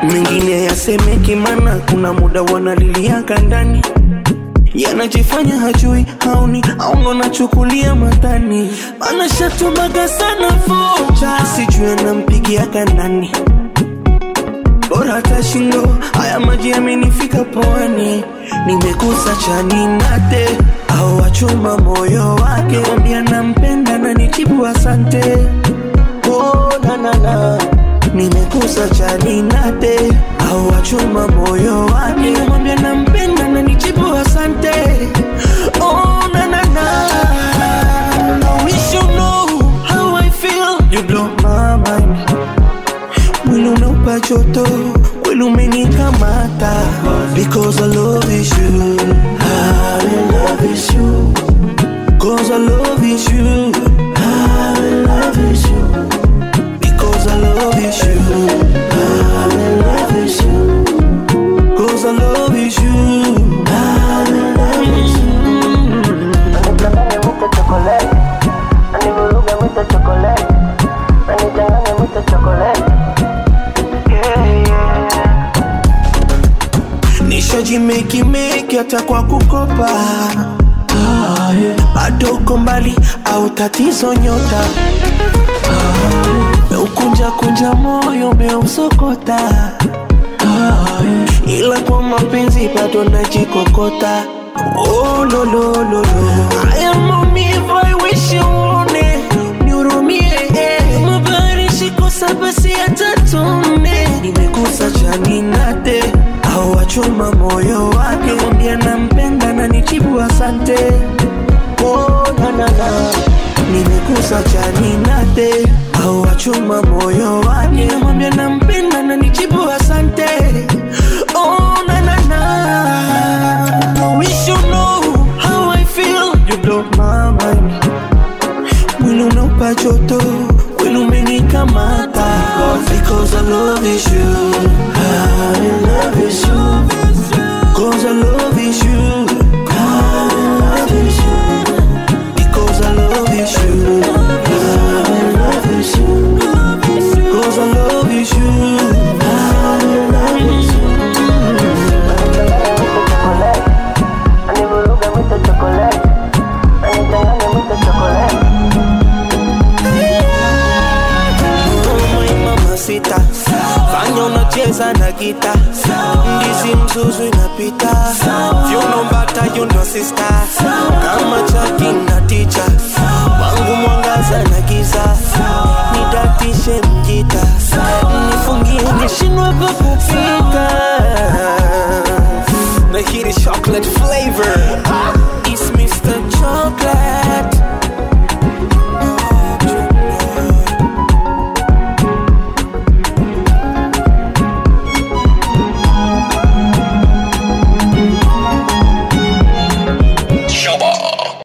Mengine yasemeki mana kuna muda wanalilia kandani. Yanajifanya hajui haoni aungo nachukulia matani. Mana shatumaga sana focha sijui anampigia kanani. Bora hata shindo haya maji yamenifika poani. Nimekusa chani nate au wachuma moyo wake. Mwambia nampenda na nijibu asante. Oh na na na. Nimekusa chani nate au wachuma moyo wake. Mwambia nampenda na nijibu asante. Oh na na na. I wish you know how I feel. You blow my mind. Mwili unaupa joto, mwili umenikamata. Because I love is you, I love is you. Cause I love is you, I love is you. Because I love is you, I love is you. Cause I love is you, I love is you. Aniplangane mucho chocolate, anivuruge mucho chocolate, anichanganye mucho chocolate. Nishajimeki hata kwa kukopa. Bado uko mbali au tatizo nyota. Meukunja kunja moyo meusokota. Ila kwa mapenzi bado najikokota. Oh lo lo lo lo. I am maumivu I wish you one. Nihurumie mabarishi kosa basi hata tone. Nimekusa chani nate au wachuma moyo wake. Mwambia nampenda na nijibu asante. Oh na na na. Nimekusa chani nate au wachuma moyo wake. Mwambia nampenda na nijibu asante. Oh na na na. I wish you know how I feel. You blow my mind. Mwili unaupa joto, mwili umenikamata. Because I love is you, I love is you. Cause I love is you, I love is you. Because I love is you, I love is you. Cause I love is you, I love is you. Anivuruge mucho chocolate, anichanganye mucho chocolate. Sita fanya unacheza na gita. Ndizi mzuzu inapita. Vyuno mbata you know sister.